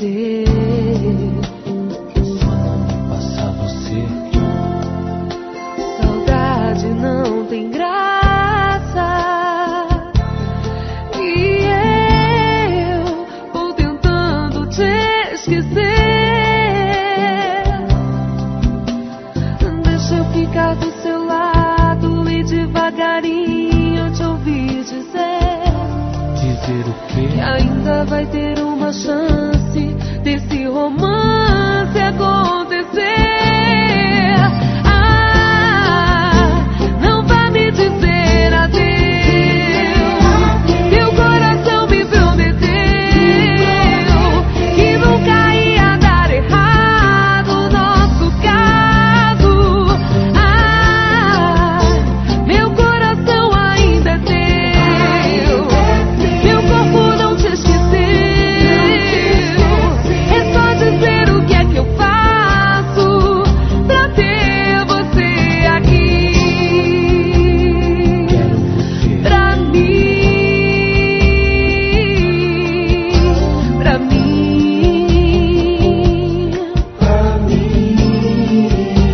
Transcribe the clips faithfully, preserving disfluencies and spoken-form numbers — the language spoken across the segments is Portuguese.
você. Só não me passa você. Saudade não tem graça. E eu vou tentando te esquecer. Deixa eu ficar do seu lado e devagarinho te ouvir dizer. Dizer o quê? Que ainda vai ter uma chance desse romance acontecer. Ah, não vá me dizer adeus. Meu coração me prometeu que nunca ia dar errado o nosso caso. Ah, meu coração ainda é teu. Meu corpo não te esqueceu. É só dizer o que é que eu faço pra ter você aqui. Quero você. Pra mim, pra mim, Pra mim.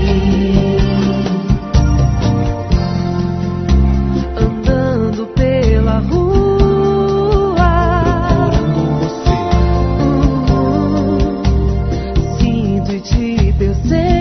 andando pela rua, Procurando você. sinto e te percebo.